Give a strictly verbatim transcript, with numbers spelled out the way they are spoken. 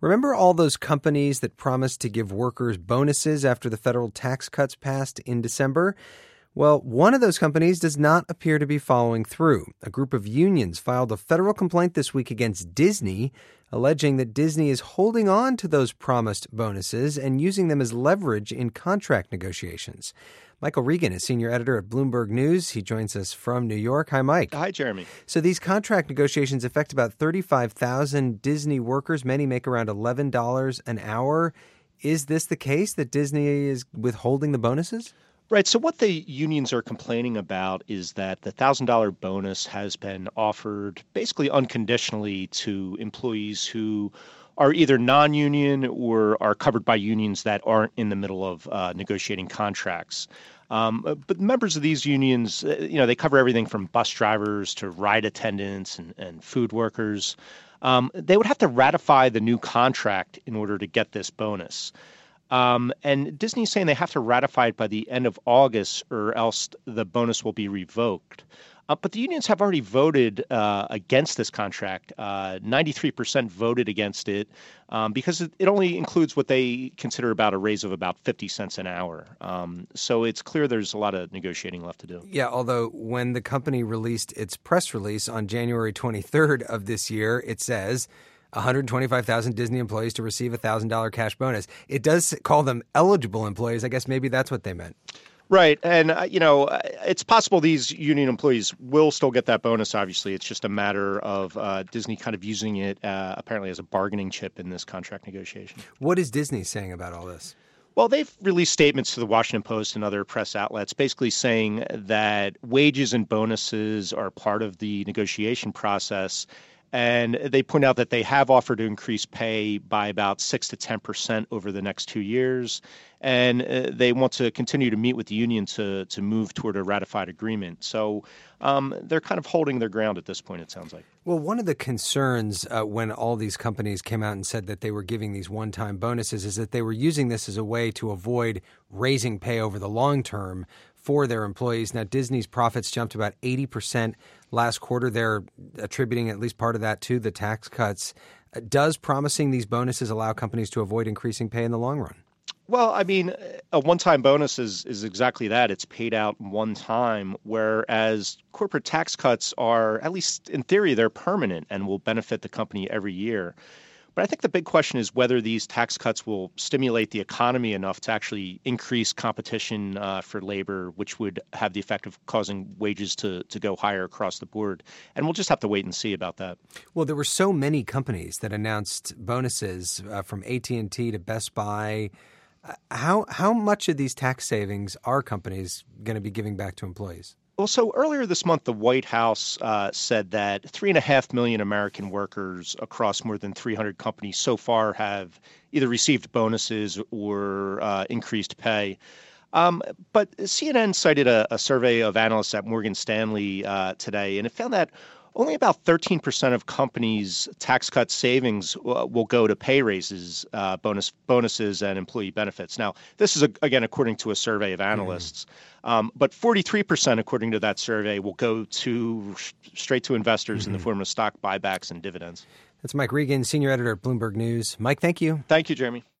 Remember all those companies that promised to give workers bonuses after the federal tax cuts passed in December? Well, one of those companies does not appear to be following through. A group of unions filed a federal complaint this week against Disney, alleging that Disney is holding on to those promised bonuses and using them as leverage in contract negotiations. Michael Regan is senior editor at Bloomberg News. He joins us from New York. Hi, Mike. Hi, Jeremy. So these contract negotiations affect about thirty-five thousand Disney workers. Many make around eleven dollars an hour. Is this the case, that Disney is withholding the bonuses? Right. So what the unions are complaining about is that the one thousand dollars bonus has been offered basically unconditionally to employees who are either non-union or are covered by unions that aren't in the middle of uh, negotiating contracts. Um, but members of these unions, you know, they cover everything from bus drivers to ride attendants and, and food workers. Um, they would have to ratify the new contract in order to get this bonus. Um, and Disney's saying they have to ratify it by the end of August or else the bonus will be revoked. Uh, but the unions have already voted uh, against this contract. Uh, ninety-three percent voted against it um, because it, it only includes what they consider about a raise of about fifty cents an hour. Um, so it's clear there's a lot of negotiating left to do. Yeah, although when the company released its press release on January twenty-third of this year, it says one hundred twenty-five thousand Disney employees to receive a one thousand dollars cash bonus. It does call them eligible employees. I guess maybe that's what they meant. Right. And, uh, you know, it's possible these union employees will still get that bonus. Obviously, it's just a matter of uh, Disney kind of using it uh, apparently as a bargaining chip in this contract negotiation. What is Disney saying about all this? Well, they've released statements to the Washington Post and other press outlets basically saying that wages and bonuses are part of the negotiation process. And they point out that they have offered to increase pay by about six to ten percent over the next two years. And uh, they want to continue to meet with the union to, to move toward a ratified agreement. So um, they're kind of holding their ground at this point, it sounds like. Well, one of the concerns uh, when all these companies came out and said that they were giving these one-time bonuses is that they were using this as a way to avoid raising pay over the long term for their employees. Now, Disney's profits jumped about eighty percent last quarter. They're attributing at least part of that to the tax cuts. Uh, does promising these bonuses allow companies to avoid increasing pay in the long run? Well, I mean, a one-time bonus is, is exactly that. It's paid out one time, whereas corporate tax cuts are, at least in theory, they're permanent and will benefit the company every year. But I think the big question is whether these tax cuts will stimulate the economy enough to actually increase competition uh, for labor, which would have the effect of causing wages to, to go higher across the board. And we'll just have to wait and see about that. Well, there were so many companies that announced bonuses uh, from A T and T to Best Buy. Uh, how how much of these tax savings are companies going to be giving back to employees? Well, so earlier this month, the White House uh, said that three and a half million American workers across more than three hundred companies so far have either received bonuses or uh, increased pay. Um, but C N N cited a, a survey of analysts at Morgan Stanley uh, today, and it found that only about thirteen percent of companies' tax cut savings uh, will go to pay raises, uh, bonus bonuses, and employee benefits. Now, this is, a, again, according to a survey of analysts. Mm. Um, but forty-three percent, according to that survey, will go to straight to investors mm-hmm. in the form of stock buybacks and dividends. That's Mike Regan, senior editor at Bloomberg News. Mike, thank you. Thank you, Jeremy.